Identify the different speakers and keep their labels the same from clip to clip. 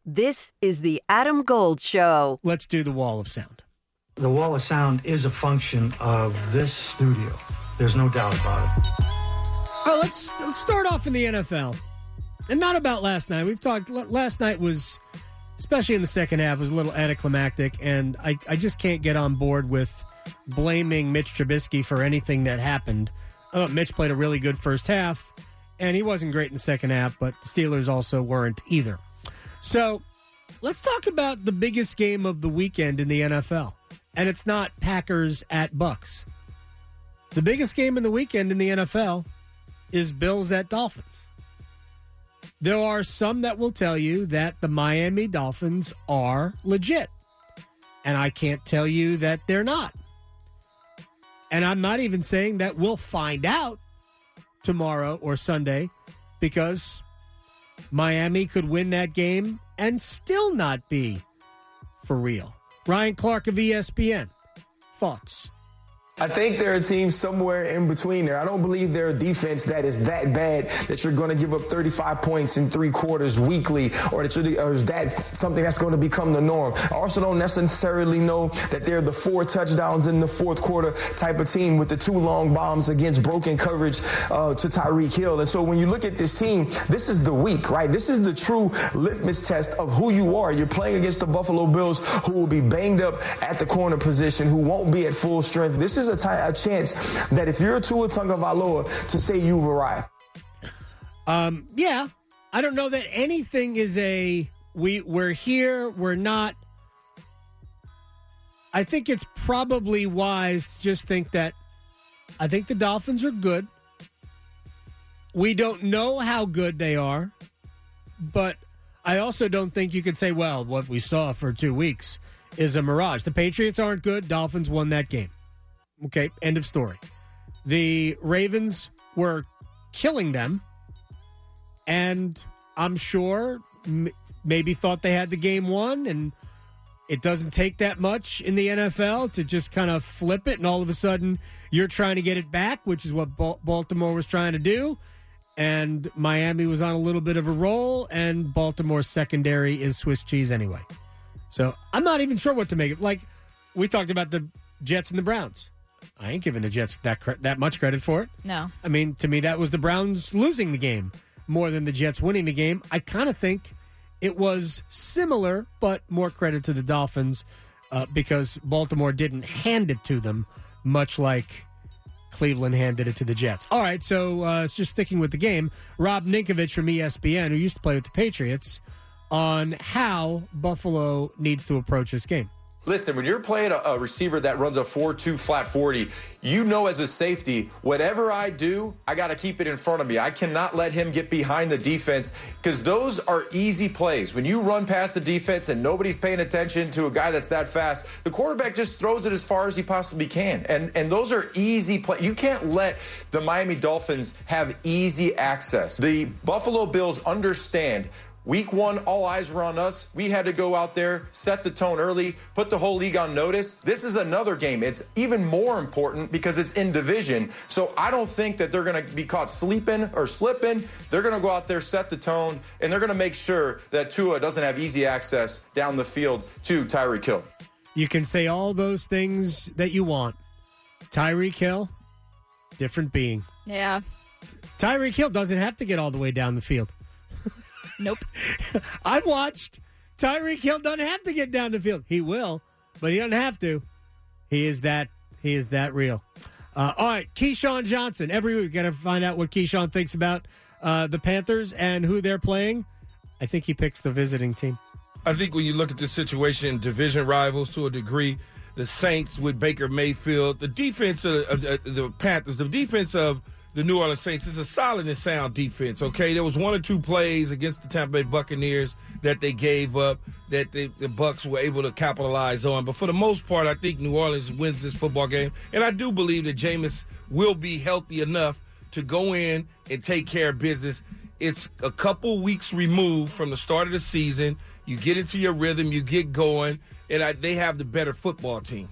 Speaker 1: This is the Adam Gold Show.
Speaker 2: Let's do the wall of sound.
Speaker 3: The wall of sound is a function of this studio. There's no doubt about it.
Speaker 2: Oh, let's start off in the NFL. And not about last night. We've talked, last night was, especially in the second half, was a little anticlimactic, and I just can't get on board with blaming Mitch Trubisky for anything that happened. Mitch played a really good first half, and he wasn't great in the second half, but the Steelers also weren't either. So let's talk about the biggest game of the weekend in the NFL, and it's not Packers at Bucks. The biggest game in the weekend in the NFL is Bills at Dolphins. There are some that will tell you that the Miami Dolphins are legit, and I can't tell you that they're not. And I'm not even saying that we'll find out tomorrow or Sunday, because Miami could win that game and still not be for real. Ryan Clark of ESPN, thoughts?
Speaker 4: I think they're a team somewhere in between there. I don't believe they're a defense that is that bad that you're going to give up 35 points in 3 quarters weekly, or is that something that's going to become the norm. I also don't necessarily know that they're the 4 touchdowns in the fourth quarter type of team with the 2 long bombs against broken coverage to Tyreek Hill. And so when you look at this team, this is the week, right? This is the true litmus test of who you are. You're playing against the Buffalo Bills, who will be banged up at the corner position, who won't be at full strength. This is a chance that if you're Tua Tagovailoa, to say you've arrived.
Speaker 2: Yeah, I don't know that anything is we're here, we're not. I think it's probably wise to just think that I think the Dolphins are good. We don't know how good they are, but I also don't think you could say, well, what we saw for 2 weeks is a mirage. The Patriots aren't good. Dolphins won that game. Okay, end of story. The Ravens were killing them, and I'm sure maybe thought they had the game won, and it doesn't take that much in the NFL to just kind of flip it, and all of a sudden you're trying to get it back, which is what Baltimore was trying to do, and Miami was on a little bit of a roll, and Baltimore's secondary is Swiss cheese anyway. So I'm not even sure what to make of. Like, we talked about the Jets and the Browns. I ain't giving the Jets that much credit for it.
Speaker 5: No.
Speaker 2: I mean, to me, that was the Browns losing the game more than the Jets winning the game. I kind of think it was similar, but more credit to the Dolphins because Baltimore didn't hand it to them, much like Cleveland handed it to the Jets. All right, so just sticking with the game, Rob Ninkovich from ESPN, who used to play with the Patriots, on how Buffalo needs to approach this game.
Speaker 6: Listen, when you're playing a receiver that runs a 4.2 flat 40, you know as a safety, whatever I do, I got to keep it in front of me. I cannot let him get behind the defense because those are easy plays. When you run past the defense and nobody's paying attention to a guy that's that fast, the quarterback just throws it as far as he possibly can. And those are easy plays. You can't let the Miami Dolphins have easy access. The Buffalo Bills understand Week 1, all eyes were on us. We had to go out there, set the tone early, put the whole league on notice. This is another game. It's even more important because it's in division. So I don't think that they're going to be caught sleeping or slipping. They're going to go out there, set the tone, and they're going to make sure that Tua doesn't have easy access down the field to Tyreek Hill.
Speaker 2: You can say all those things that you want. Tyreek Hill, different being.
Speaker 5: Yeah.
Speaker 2: Tyreek Hill doesn't have to get all the way down the field.
Speaker 5: Nope.
Speaker 2: I've watched. Tyreek Hill doesn't have to get down the field. He will, but he doesn't have to. He is that real. All right, Keyshawn Johnson. Every week we got to find out what Keyshawn thinks about the Panthers and who they're playing. I think he picks the visiting team.
Speaker 7: I think when you look at the situation, division rivals to a degree, the Saints with Baker Mayfield, the defense of the Panthers, the defense of the New Orleans Saints is a solid and sound defense, okay? There was 1 or 2 plays against the Tampa Bay Buccaneers that they gave up that the Bucs were able to capitalize on. But for the most part, I think New Orleans wins this football game. And I do believe that Jameis will be healthy enough to go in and take care of business. It's a couple weeks removed from the start of the season. You get into your rhythm, you get going, and they have the better football team.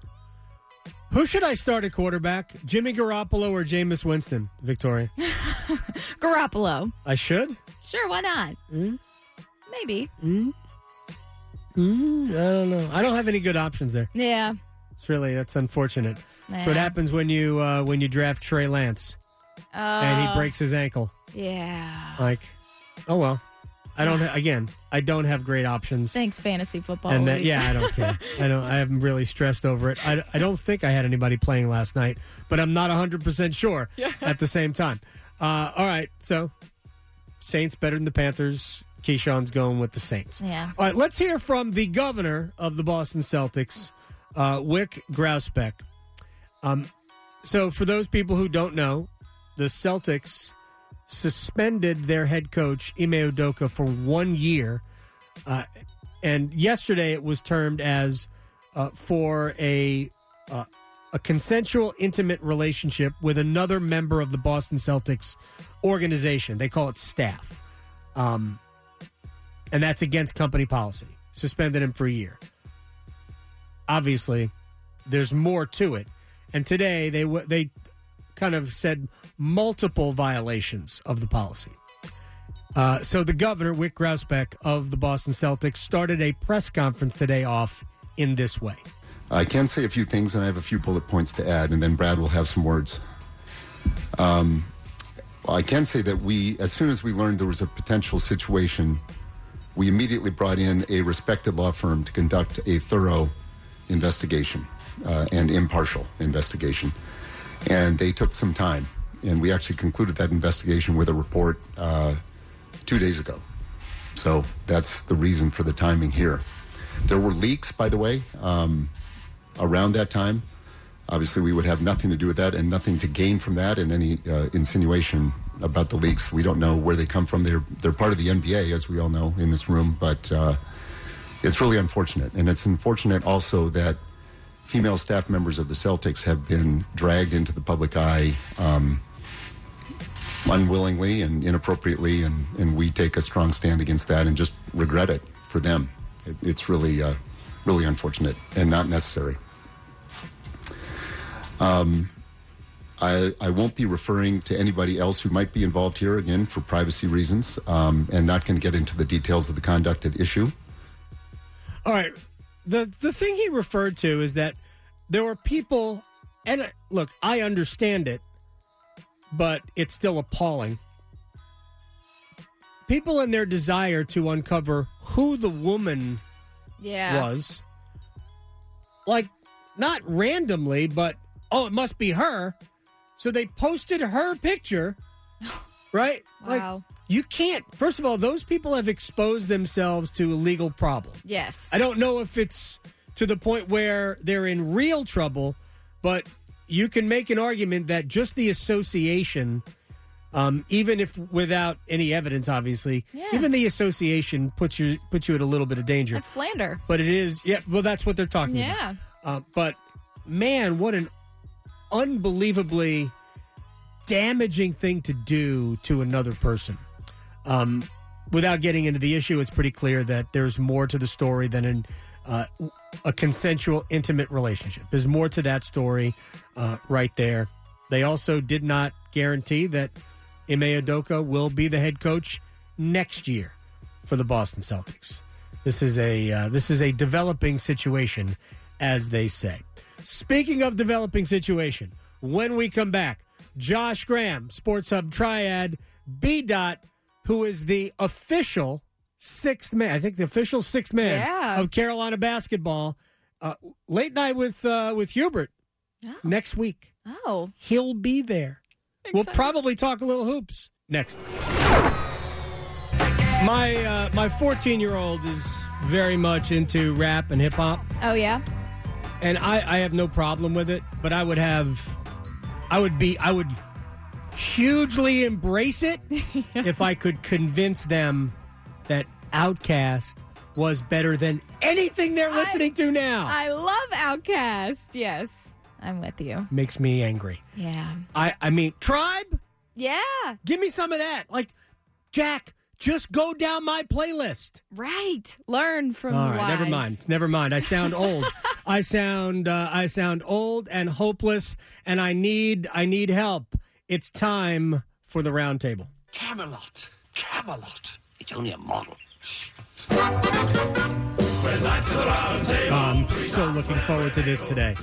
Speaker 2: Who should I start at quarterback? Jimmy Garoppolo or Jameis Winston, Victoria?
Speaker 5: Garoppolo.
Speaker 2: I should?
Speaker 5: Sure, why not? Maybe.
Speaker 2: I don't know. I don't have any good options there.
Speaker 5: Yeah.
Speaker 2: That's unfortunate.
Speaker 5: Yeah.
Speaker 2: That's what happens when you draft Trey Lance and he breaks his ankle.
Speaker 5: Yeah.
Speaker 2: Like, oh well. I don't have great options.
Speaker 5: Thanks, fantasy football.
Speaker 2: And
Speaker 5: league.
Speaker 2: I don't care. I haven't really stressed over it. I don't think I had anybody playing last night, but I'm not 100% sure at the same time. All right, so Saints better than the Panthers. Keyshawn's going with the Saints.
Speaker 5: Yeah.
Speaker 2: All right, let's hear from the governor of the Boston Celtics, Wyc Grousbeck. So for those people who don't know, the Celtics suspended their head coach, Ime Udoka, for 1 year. And yesterday it was termed as for a consensual, intimate relationship with another member of the Boston Celtics organization. They call it staff. And that's against company policy. Suspended him for a year. Obviously, there's more to it. And today they kind of said multiple violations of the policy. So the governor, Wyc Grousbeck of the Boston Celtics, started a press conference today off in this way.
Speaker 8: I can say a few things, and I have a few bullet points to add, and then Brad will have some words. I can say that as soon as we learned there was a potential situation, we immediately brought in a respected law firm to conduct a thorough investigation, and impartial investigation. And they took some time. And we actually concluded that investigation with a report 2 days ago. So that's the reason for the timing here. There were leaks, by the way, around that time. Obviously, we would have nothing to do with that and nothing to gain from that, and any insinuation about the leaks. We don't know where they come from. They're part of the NBA, as we all know in this room, but it's really unfortunate. And it's unfortunate also that female staff members of the Celtics have been dragged into the public eye unwillingly and inappropriately, and we take a strong stand against that and just regret it for them. It's really, really unfortunate and not necessary. I won't be referring to anybody else who might be involved here, again, for privacy reasons, and not going to get into the details of the conduct at issue.
Speaker 2: All right. The thing he referred to is that there were people, and look, I understand it, but it's still appalling. People in their desire to uncover who the woman was, like, not randomly, but, it must be her. So they posted her picture, right?
Speaker 5: Wow.
Speaker 2: Like, you can't, first of all, those people have exposed themselves to a legal problem.
Speaker 5: Yes.
Speaker 2: I don't know if it's to the point where they're in real trouble, but you can make an argument that just the association, even if without any evidence, obviously, even the association puts you at a little bit of danger.
Speaker 5: That's slander.
Speaker 2: But it is, well, that's what they're talking about. But, man, what an unbelievably damaging thing to do to another person. Without getting into the issue, it's pretty clear that there's more to the story than a consensual, intimate relationship. There's more to that story right there. They also did not guarantee that Ime Udoka will be the head coach next year for the Boston Celtics. This is a developing situation, as they say. Speaking of developing situation, when we come back, Josh Graham, Sports Hub Triad, B-Dot, who is the official sixth man, I think the official sixth man of Carolina basketball. Late night with Hubert next week.
Speaker 5: Oh.
Speaker 2: He'll be there. Exciting. We'll probably talk a little hoops next. My 14-year-old is very much into rap and hip-hop.
Speaker 5: Oh, yeah?
Speaker 2: And I have no problem with it, but I would hugely embrace it if I could convince them that Outkast was better than anything they're listening to now.
Speaker 5: I love Outkast. Yes, I'm with you.
Speaker 2: Makes me angry.
Speaker 5: Yeah.
Speaker 2: I mean, Tribe?
Speaker 5: Yeah.
Speaker 2: Give me some of that. Like, Jack, just go down my playlist.
Speaker 5: Right. Learn from
Speaker 2: All right,
Speaker 5: wise.
Speaker 2: never mind. I sound old. I sound old and hopeless, and I need help. It's time for the round table.
Speaker 9: Camelot. It's only a model.
Speaker 10: When
Speaker 2: I'm so looking forward to this today.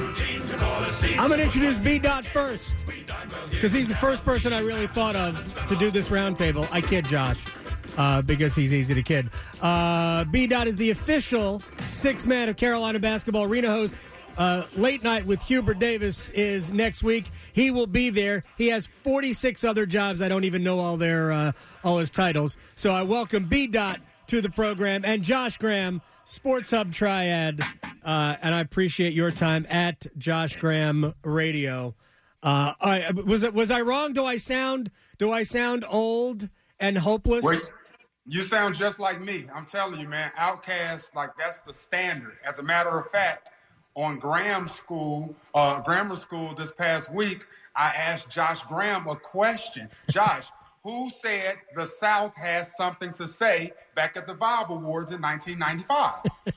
Speaker 2: I'm going to introduce B-Dot first because he's the first person I really thought of to do this roundtable. I kid Josh because he's easy to kid. B-Dot is the official sixth man of Carolina Basketball Arena host. Late Night with Hubert Davis is next week. He will be there. He has 46 other jobs. I don't even know all his titles. So I welcome B-Dot to the program and Josh Graham, Sports Hub Triad, and I appreciate your time at Josh Graham Radio. Was I wrong? Do I sound old and hopeless?
Speaker 9: Wait, you sound just like me. I'm telling you, man. Outcast, like that's the standard. As a matter of fact, on grammar school this past week, I asked Josh Graham a question. Josh, who said the South has something to say back at the Vibe Awards in 1995?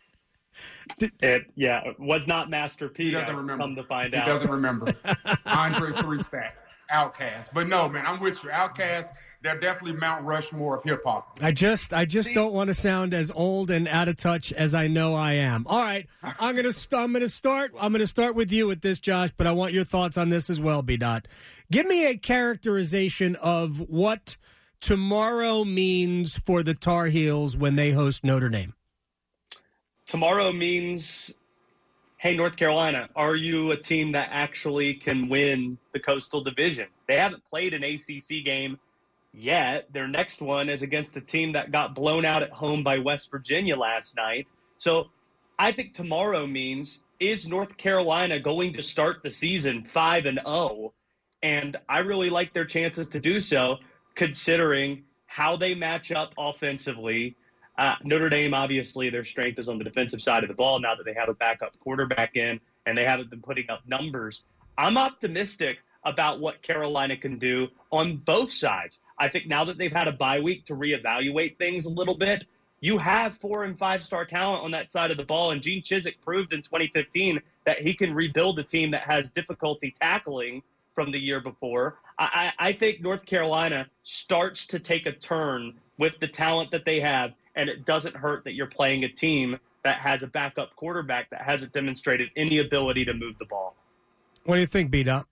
Speaker 10: It was not Master P.
Speaker 9: He doesn't remember.
Speaker 10: Come to find out.
Speaker 9: He doesn't remember. Andre Three Stacks, Outkast. But no, man, I'm with you. Outkast, they're definitely Mount Rushmore of hip-hop.
Speaker 2: I just don't want to sound as old and out of touch as I know I am. All right, I'm going to start with you with this, Josh, but I want your thoughts on this as well, B-Dot. Give me a characterization of what tomorrow means for the Tar Heels when they host Notre Dame.
Speaker 10: Tomorrow means, hey, North Carolina, are you a team that actually can win the Coastal Division? They haven't played an ACC game yet. Their next one is against a team that got blown out at home by West Virginia last night. So I think tomorrow means, is North Carolina going to start the season 5-0? And I really like their chances to do so, considering how they match up offensively. Notre Dame, obviously, their strength is on the defensive side of the ball now that they have a backup quarterback in, and they haven't been putting up numbers. I'm optimistic about what Carolina can do on both sides. I think now that they've had a bye week to reevaluate things a little bit, you have 4- and 5-star talent on that side of the ball, and Gene Chizik proved in 2015 that he can rebuild a team that has difficulty tackling from the year before. I think North Carolina starts to take a turn with the talent that they have, and it doesn't hurt that you're playing a team that has a backup quarterback that hasn't demonstrated any ability to move the ball.
Speaker 2: What do you think, B-Dot?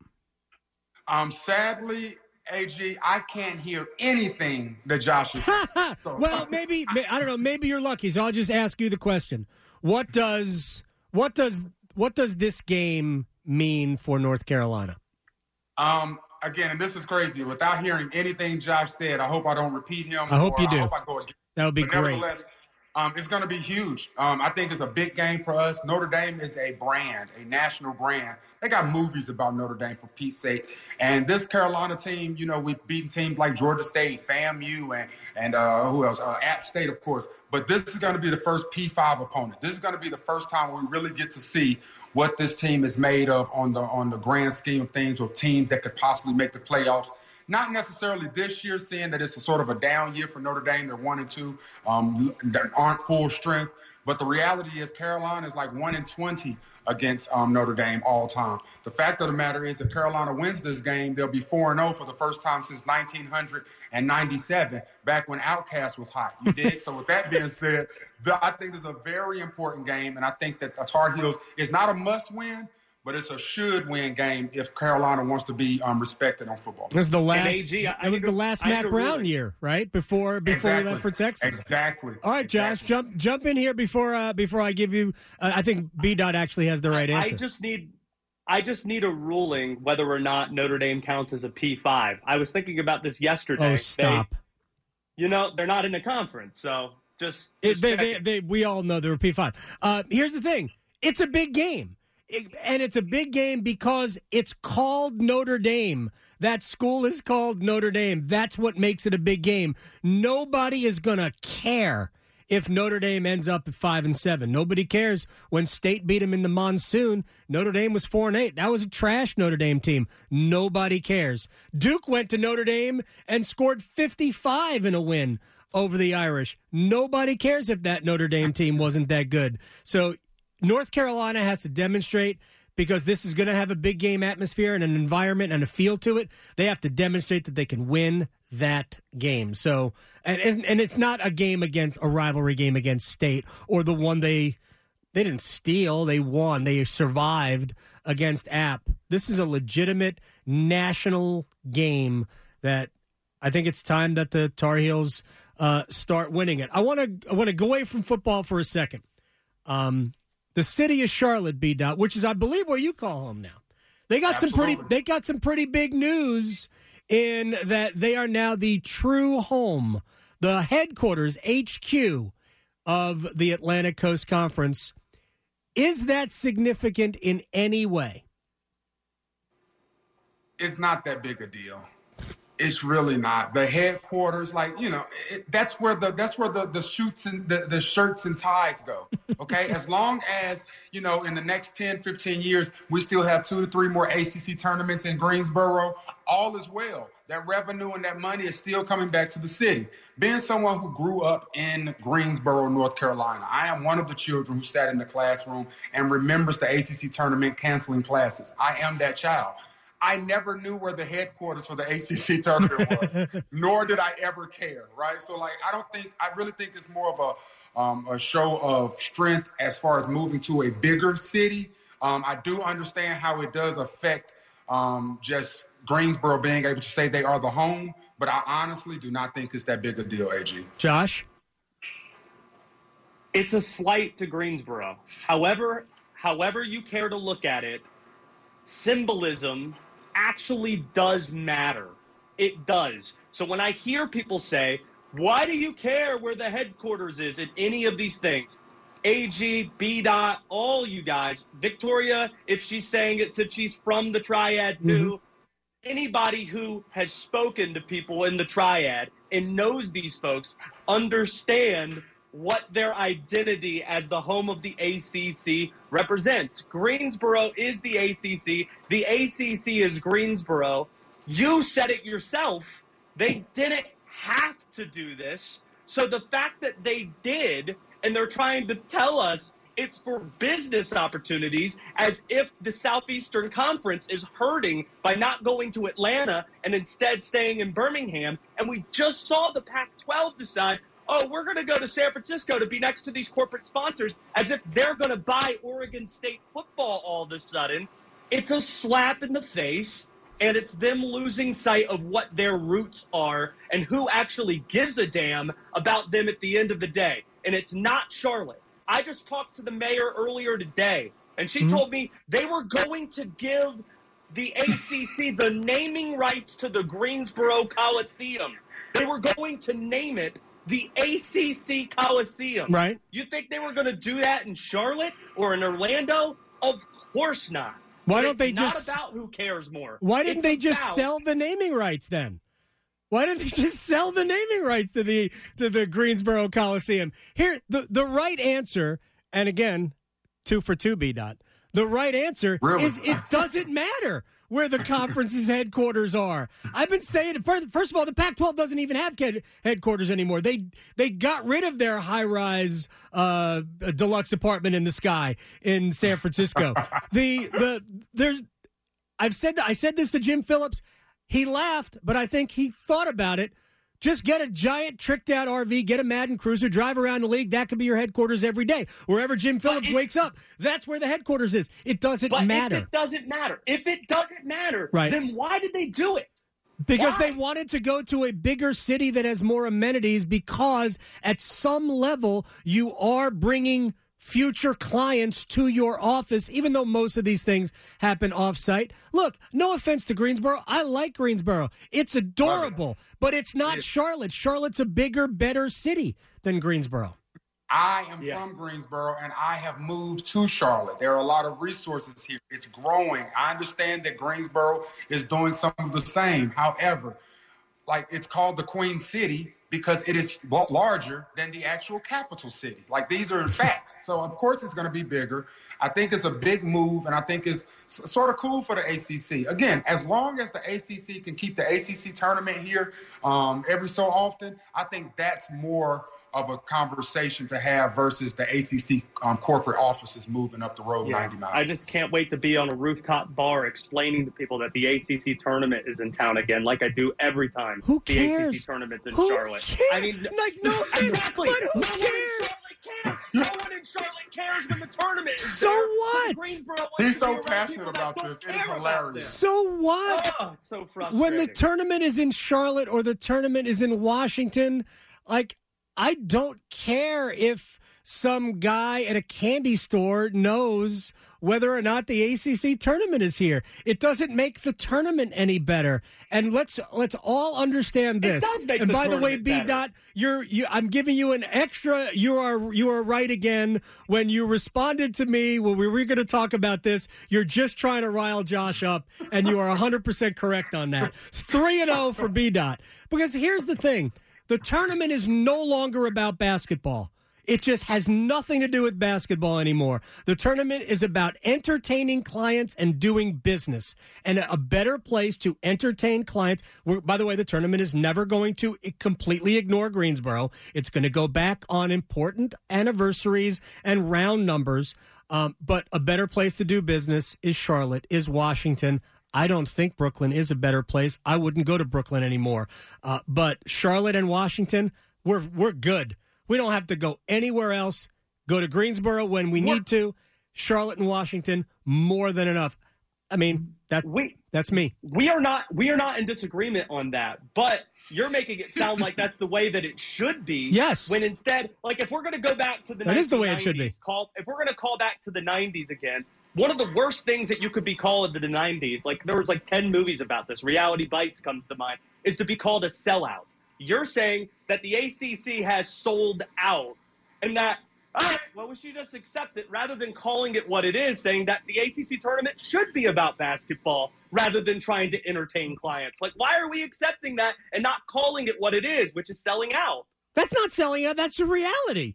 Speaker 9: Sadly, AG, I can't hear anything that Josh is saying.
Speaker 2: Well, maybe I don't know. Maybe you're lucky. So I'll just ask you the question: What does this game mean for North Carolina?
Speaker 9: Again, and this is crazy. Without hearing anything Josh said, I hope I don't repeat him.
Speaker 2: I hope you do.
Speaker 9: I hope I go again.
Speaker 2: That would be great.
Speaker 9: Nevertheless, it's going to be huge. I think it's a big game for us. Notre Dame is a brand, a national brand. They got movies about Notre Dame, for Pete's sake. And this Carolina team, we've beaten teams like Georgia State, FAMU, and who else? App State, of course. But this is going to be the first P5 opponent. This is going to be the first time we really get to see what this team is made of on the grand scheme of things, with teams that could possibly make the playoffs. Not necessarily this year, seeing that it's a sort of a down year for Notre Dame. They're 1-2, that aren't full strength. But the reality is Carolina is like 1-20 against Notre Dame all time. The fact of the matter is, if Carolina wins this game, they'll be 4-0 for the first time since 1997, back when Outkast was hot. You dig? So with that being said, I think this is a very important game, and I think that the Tar Heels is not a must-win, but it's a should-win game if Carolina wants to be respected on football.
Speaker 2: It was the last Matt Brown year, right? Before
Speaker 9: exactly.
Speaker 2: we left for Texas.
Speaker 9: Exactly.
Speaker 2: All right, Josh, jump in here before I give you. I think B-Dot actually has the right answer.
Speaker 10: I just need a ruling whether or not Notre Dame counts as a P5. I was thinking about this yesterday.
Speaker 2: Oh, stop.
Speaker 10: They're not in the conference, so just
Speaker 2: we all know they're a P5. Here's the thing: it's a big game. And it's a big game because it's called Notre Dame. That school is called Notre Dame. That's what makes it a big game. Nobody is going to care if Notre Dame ends up at 5-7. Nobody cares when State beat them in the monsoon. Notre Dame was 4-8. That was a trash Notre Dame team. Nobody cares. Duke went to Notre Dame and scored 55 in a win over the Irish. Nobody cares if that Notre Dame team wasn't that good. So North Carolina has to demonstrate because this is going to have a big game atmosphere and an environment and a feel to it. They have to demonstrate that they can win that game. So, and it's not a game against a rivalry game against State or the one they didn't steal. They won. They survived against App. This is a legitimate national game that I think it's time that the Tar Heels start winning it. I want to go away from football for a second. The city of Charlotte, B-Dot, which is, I believe, where you call home now. They got some pretty big news in that they are now the true home, the headquarters, HQ of the Atlantic Coast Conference. Is that significant in any way?
Speaker 9: It's not that big a deal. It's really not. The headquarters, that's where the shoots and the shirts and ties go. Okay, as long as in the next 10, 15 years we still have 2 to 3 more ACC tournaments in Greensboro, all is well. That revenue and that money is still coming back to the city. Being someone who grew up in Greensboro, North Carolina, I am one of the children who sat in the classroom and remembers the ACC tournament canceling classes. I am that child. I never knew where the headquarters for the ACC tournament was, nor did I ever care, right? So, I really think it's more of a show of strength as far as moving to a bigger city. I do understand how it does affect just Greensboro being able to say they are the home, but I honestly do not think it's that big a deal, AG.
Speaker 2: Josh?
Speaker 10: It's a slight to Greensboro. However you care to look at it, symbolism actually does matter. It does. So when I hear people say, why do you care where the headquarters is in any of these things? AG, B-Dot, all you guys, Victoria, if she's saying it since she's from the Triad too, anybody who has spoken to people in the Triad and knows these folks understand what their identity as the home of the ACC represents. Greensboro is the ACC. The ACC is Greensboro. You said it yourself. They didn't have to do this. So the fact that they did, and they're trying to tell us it's for business opportunities, as if the Southeastern Conference is hurting by not going to Atlanta and instead staying in Birmingham. And we just saw the Pac-12 decide, we're going to go to San Francisco to be next to these corporate sponsors, as if they're going to buy Oregon State football all of a sudden. It's a slap in the face, and it's them losing sight of what their roots are and who actually gives a damn about them at the end of the day. And it's not Charlotte. I just talked to the mayor earlier today, and she told me they were going to give the ACC the naming rights to the Greensboro Coliseum. They were going to name it the ACC Coliseum.
Speaker 2: Right.
Speaker 10: You think they were going to do that in Charlotte or in Orlando? Of course not.
Speaker 2: Why don't they
Speaker 10: it's
Speaker 2: just
Speaker 10: not about who cares more?
Speaker 2: Why didn't
Speaker 10: It's
Speaker 2: they just
Speaker 10: about-
Speaker 2: sell the naming rights then? Why didn't they just sell the naming rights to the Greensboro Coliseum? Here, the right answer, and again, 2 for 2, B-Dot. The right answer is it doesn't matter where the conference's headquarters are. I've been saying it. First of all, the Pac-12 doesn't even have headquarters anymore. They got rid of their high-rise deluxe apartment in the sky in San Francisco. I said this to Jim Phillips. He laughed, but I think he thought about it. Just get a giant tricked-out RV, get a Madden Cruiser, drive around the league. That could be your headquarters every day. Wherever Jim Phillips wakes up, that's where the headquarters is. It doesn't matter.
Speaker 10: If it doesn't matter,
Speaker 2: right,
Speaker 10: then why did they do it?
Speaker 2: Because they wanted to go to a bigger city that has more amenities, because at some level you are bringing future clients to your office, even though most of these things happen off-site. Look, no offense to Greensboro. I like Greensboro. It's adorable, but it's not Charlotte. Charlotte's a bigger, better city than Greensboro.
Speaker 9: I am from Greensboro, and I have moved to Charlotte. There are a lot of resources here. It's growing. I understand that Greensboro is doing some of the same. However, it's called the Queen City because it is larger than the actual capital city. These are facts. So, of course, it's going to be bigger. I think it's a big move, and I think it's sort of cool for the ACC. Again, as long as the ACC can keep the ACC tournament here every so often, I think that's more of a conversation to have versus the ACC corporate offices moving up the road 90 miles.
Speaker 10: I just can't wait to be on a rooftop bar explaining to people that the ACC tournament is in town again, like I do every time.
Speaker 2: Who cares?
Speaker 10: The ACC tournament's in
Speaker 2: Who
Speaker 10: Charlotte.
Speaker 2: cares?
Speaker 10: I mean,
Speaker 2: no,
Speaker 10: exactly.
Speaker 2: But who cares?
Speaker 10: No one in Charlotte cares when the tournament is
Speaker 2: So
Speaker 10: there.
Speaker 2: what?
Speaker 10: Greensboro wants
Speaker 9: He's
Speaker 10: to
Speaker 9: so
Speaker 10: be around
Speaker 9: passionate
Speaker 10: people
Speaker 9: about
Speaker 10: that
Speaker 9: this.
Speaker 10: don't
Speaker 9: It is
Speaker 10: care
Speaker 9: hilarious.
Speaker 10: about this.
Speaker 2: So what?
Speaker 10: Oh, it's so frustrating.
Speaker 2: When the tournament is in Charlotte or the tournament is in Washington, like, I don't care if some guy at a candy store knows whether or not the ACC tournament is here. It doesn't make the tournament any better. And let's all understand this.
Speaker 10: It does make
Speaker 2: and
Speaker 10: the
Speaker 2: by the way,
Speaker 10: tournament
Speaker 2: B.
Speaker 10: better.
Speaker 2: I'm giving you an extra. You are right again when you responded to me when we were going to talk about this. You're just trying to rile Josh up, and you are 100% correct on that. 3-0 for B. Because here's the thing: the tournament is no longer about basketball. It just has nothing to do with basketball anymore. The tournament is about entertaining clients and doing business. And a better place to entertain clients. By the way, the tournament is never going to completely ignore Greensboro. It's going to go back on important anniversaries and round numbers. But a better place to do business is Charlotte, is Washington. I don't think Brooklyn is a better place. I wouldn't go to Brooklyn anymore. But Charlotte and Washington, we're good. We don't have to go anywhere else. Go to Greensboro when we need to. Charlotte and Washington, more than enough. I mean, that's me.
Speaker 10: We are not in disagreement on that, but you're making it sound like that's the way that it should be.
Speaker 2: Yes.
Speaker 10: When instead, like if we're going to go back to the 1990s,
Speaker 2: that is the way it should be.
Speaker 10: If we're going to call back to the 90s again, one of the worst things that you could be called in the 90s, like there was like 10 movies about this, Reality Bites comes to mind, is to be called a sellout. You're saying that the ACC has sold out and that, all right, well, we should just accept it rather than calling it what it is, saying that the ACC tournament should be about basketball rather than trying to entertain clients. Like, why are we accepting that and not calling it what it is, which is selling out?
Speaker 2: That's not selling out. That's the reality.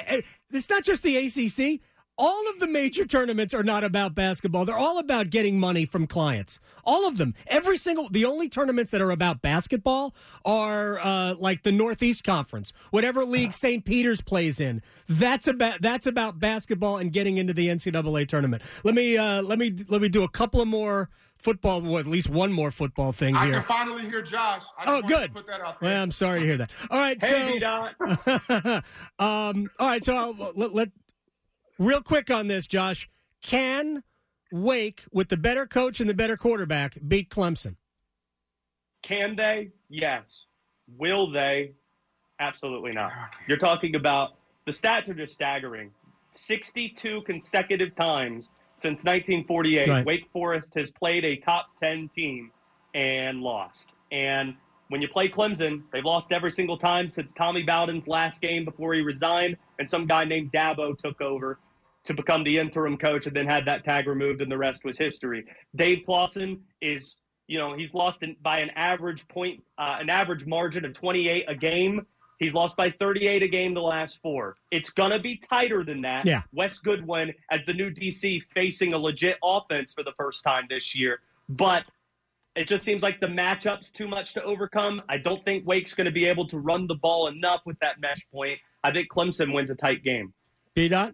Speaker 2: It's not just the ACC. All of the major tournaments are not about basketball. They're all about getting money from clients. All of them. The only tournaments that are about basketball are like the Northeast Conference, whatever league St. Peter's plays in. That's about basketball and getting into the NCAA tournament. Let me do a couple of more football, or at least one more football thing here.
Speaker 9: I can finally hear Josh.
Speaker 2: Good.
Speaker 9: To put that out there.
Speaker 2: Well, I'm sorry to hear that. All right,
Speaker 10: hey,
Speaker 2: all right, so let real quick on this, Josh. Can Wake, with the better coach and the better quarterback, beat Clemson?
Speaker 10: Can they? Yes. Will they? Absolutely not. You're talking about the stats are just staggering. 62 consecutive times since 1948,
Speaker 2: right.
Speaker 10: Wake Forest has played a top 10 team and lost. And when you play Clemson, they've lost every single time since Tommy Bowden's last game before he resigned and some guy named Dabo took over to become the interim coach and then had that tag removed, and the rest was history. Dave Clawson is, he's lost by an average margin of 28 a game. He's lost by 38 a game the last 4. It's going to be tighter than that.
Speaker 2: Yeah.
Speaker 10: Wes Goodwin as the new DC facing a legit offense for the first time this year. But it just seems like the matchup's too much to overcome. I don't think Wake's going to be able to run the ball enough with that mesh point. I think Clemson wins a tight game.
Speaker 2: B-Dot?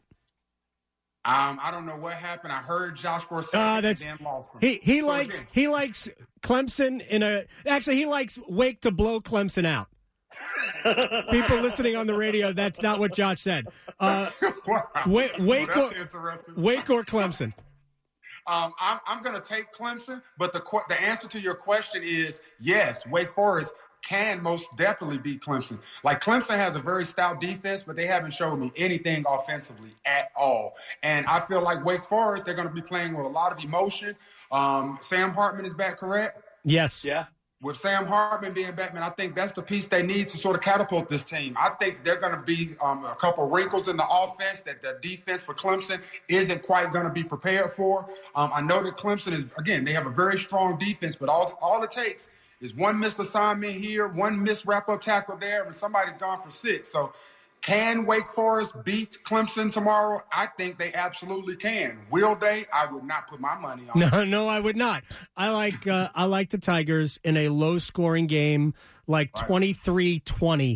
Speaker 9: I don't know what happened. I heard Josh for a second and then lost him.
Speaker 2: He likes Clemson he likes Wake to blow Clemson out. People listening on the radio, that's not what Josh said. Wake or Clemson?
Speaker 9: I'm going to take Clemson, but the answer to your question is yes. Wake Forest can most definitely beat Clemson. Like, Clemson has a very stout defense, but they haven't showed me anything offensively at all. And I feel like Wake Forest, they're going to be playing with a lot of emotion. Sam Hartman is back, correct?
Speaker 2: Yes.
Speaker 10: Yeah.
Speaker 9: With Sam Hartman being back, man, I think that's the piece they need to sort of catapult this team. I think they're going to be a couple wrinkles in the offense that the defense for Clemson isn't quite going to be prepared for. I know that Clemson is, again, they have a very strong defense, but all it takes is one missed assignment here, one missed wrap-up tackle there, and somebody's gone for 6. So can Wake Forest beat Clemson tomorrow? I think they absolutely can. Will they? I would not put my money on it.
Speaker 2: No, I would not. I like the Tigers in a low-scoring game, like 23-20.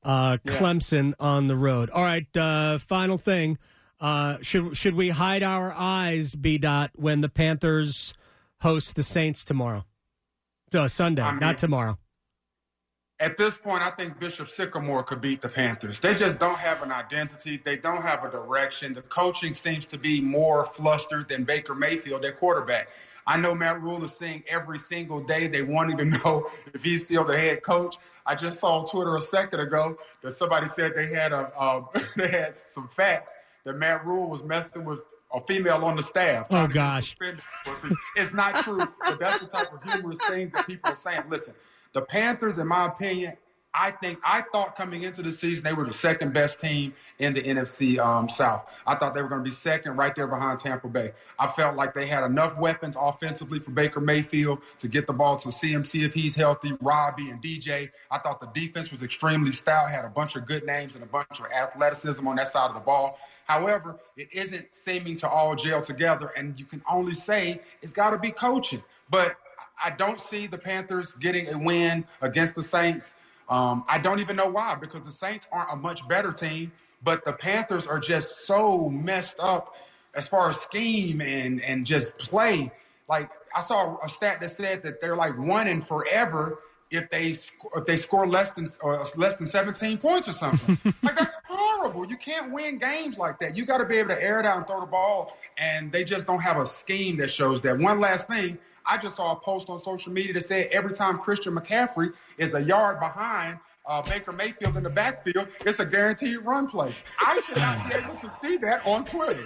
Speaker 2: Clemson on the road. All right, final thing. Should we hide our eyes, B-Dot, when the Panthers host the Saints tomorrow? Sunday, not tomorrow.
Speaker 9: At this point, I think Bishop Sycamore could beat the Panthers. They just don't have an identity. They don't have a direction. The coaching seems to be more flustered than Baker Mayfield, their quarterback. I know Matt Rule is saying every single day they wanted to know if he's still the head coach. I just saw on Twitter a second ago that somebody said they had they had some facts that Matt Rule was messing with a female on the staff.
Speaker 2: Oh, gosh.
Speaker 9: It's not true, but that's the type of humorous things that people are saying. Listen, the Panthers, in my opinion, I thought coming into the season they were the second best team in the NFC South. I thought they were going to be second right there behind Tampa Bay. I felt like they had enough weapons offensively for Baker Mayfield to get the ball to CMC if he's healthy, Robbie and DJ. I thought the defense was extremely stout, had a bunch of good names and a bunch of athleticism on that side of the ball. However, it isn't seeming to all gel together, and you can only say it's got to be coaching. But I don't see the Panthers getting a win against the Saints. I don't even know why, because the Saints aren't a much better team, but the Panthers are just so messed up as far as scheme and just play. Like, I saw a stat that said that they're like one in forever if they score less than 17 points or something. Like, that's horrible. You can't win games like that. You got to be able to air it out and throw the ball, and they just don't have a scheme that shows that. One last thing. I just saw a post on social media that said every time Christian McCaffrey is a yard behind Baker Mayfield in the backfield, it's a guaranteed run play. I should not be able to see that on Twitter.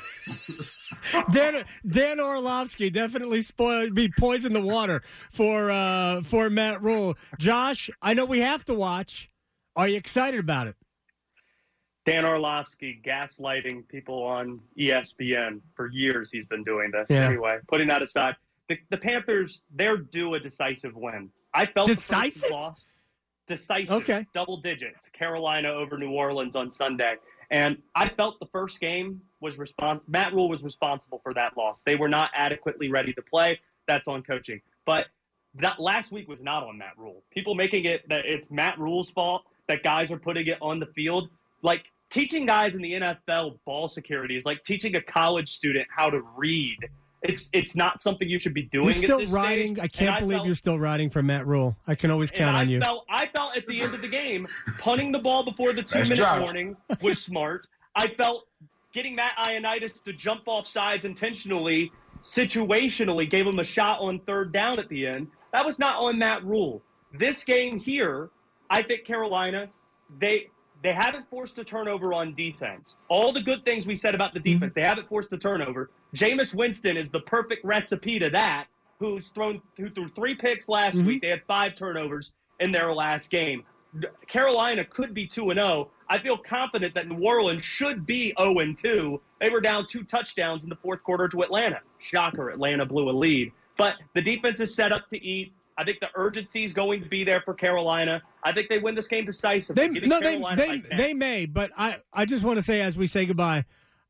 Speaker 2: Dan Orlovsky definitely poisoned the water for Matt Rule. Josh, I know we have to watch. Are you excited about it?
Speaker 10: Dan Orlovsky gaslighting people on ESPN. For years he's been doing this.
Speaker 2: Yeah.
Speaker 10: Anyway, putting that aside. The Panthers, they're due a decisive win. I felt
Speaker 2: decisive?
Speaker 10: The first loss. Decisive.
Speaker 2: Okay.
Speaker 10: Double digits. Carolina over New Orleans on Sunday. And I felt the first game was Matt Rule was responsible for that loss. They were not adequately ready to play. That's on coaching. But that last week was not on Matt Rule. People making it that it's Matt Rule's fault, that guys are putting it on the field. Like, teaching guys in the NFL ball security is like teaching a college student how to read. It's not something you should be doing.
Speaker 2: You're still
Speaker 10: at this
Speaker 2: riding.
Speaker 10: stage.
Speaker 2: I can't believe you're still riding for Matt Rule. I can always count on you.
Speaker 10: I felt at the end of the game, punting the ball before the 2-minute warning was smart. I felt getting Matt Ioannidis to jump off sides intentionally, situationally, gave him a shot on third down at the end. That was not on Matt Rule. This game here, I think Carolina, they haven't forced a turnover on defense. All the good things we said about the defense, they haven't forced a turnover. Jameis Winston is the perfect recipe to that, who threw 3 picks last week. They had 5 turnovers in their last game. Carolina could be 2-0. I feel confident that New Orleans should be 0-2. They were down 2 touchdowns in the fourth quarter to Atlanta. Shocker, Atlanta blew a lead. But the defense is set up to eat. I think the urgency is going to be there for Carolina. I think they win this game decisively.
Speaker 2: They may, but I just want to say as we say goodbye,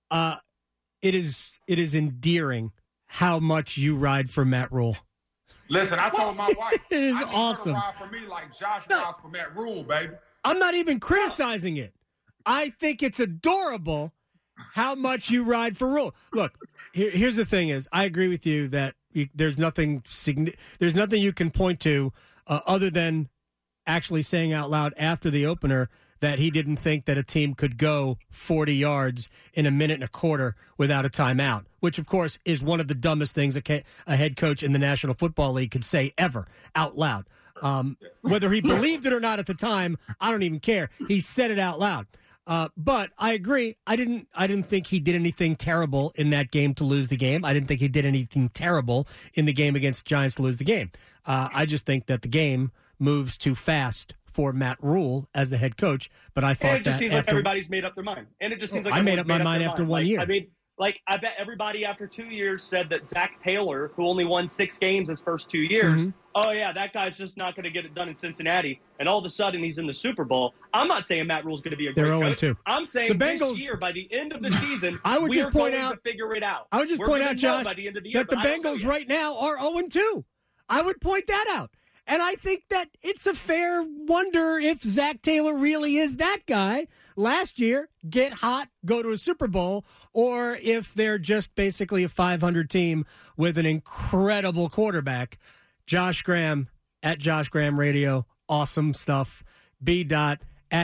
Speaker 2: it is endearing how much you ride for Matt Rule.
Speaker 9: Listen, I told my wife
Speaker 2: it is
Speaker 9: I need
Speaker 2: awesome.
Speaker 9: her to ride for me like Josh rides for Matt Rule, baby.
Speaker 2: I'm not even criticizing it. I think it's adorable how much you ride for Rule. Look, here's the thing: is I agree with you that there's nothing you can point to other than actually saying out loud after the opener that he didn't think that a team could go 40 yards in a minute and a quarter without a timeout, which, of course, is one of the dumbest things a head coach in the National Football League could say ever out loud. Whether he believed it or not at the time, I don't even care. He said it out loud. But I agree. I didn't think he did anything terrible in that game to lose the game. I didn't think he did anything terrible in the game against the Giants to lose the game. I just think that the game moves too fast for Matt Rule as the head coach. But I thought
Speaker 10: it just seems like everybody's made up their mind, and it just seems like
Speaker 2: I made up my mind after 1 year.
Speaker 10: I mean, like, I bet everybody after 2 years said that Zach Taylor, who only won 6 games his first 2 years, oh, yeah, that guy's just not going to get it done in Cincinnati. And all of a sudden, he's in the Super Bowl. I'm not saying Matt Rule's going to be a great coach.
Speaker 2: They're 0-2.
Speaker 10: I'm saying
Speaker 2: the Bengals,
Speaker 10: this year, by the end of the season,
Speaker 2: I would just point out,
Speaker 10: to figure it out.
Speaker 2: I would just point out, Josh,
Speaker 10: by the end of the year,
Speaker 2: that the Bengals right now are 0-2. I would point that out. And I think that it's a fair wonder if Zach Taylor really is that guy. Last year, get hot, go to a Super Bowl, or if they're just basically a 500 team with an incredible quarterback. Josh Graham at Josh Graham Radio. Awesome stuff. B.at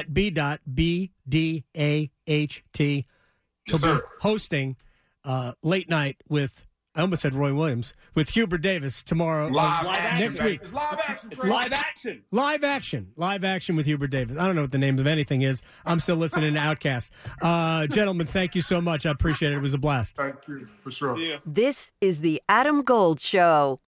Speaker 2: B.BDAHT. He'll be hosting late night with, I almost said Roy Williams, with Hubert Davis tomorrow. Next week.
Speaker 9: It's live action, Trey.
Speaker 10: Live action.
Speaker 2: Live action with Hubert Davis. I don't know what the name of anything is. I'm still listening to Outkast. Gentlemen, thank you so much. I appreciate it. It was a blast.
Speaker 9: Thank you, for sure.
Speaker 1: This is the Adam Gold Show.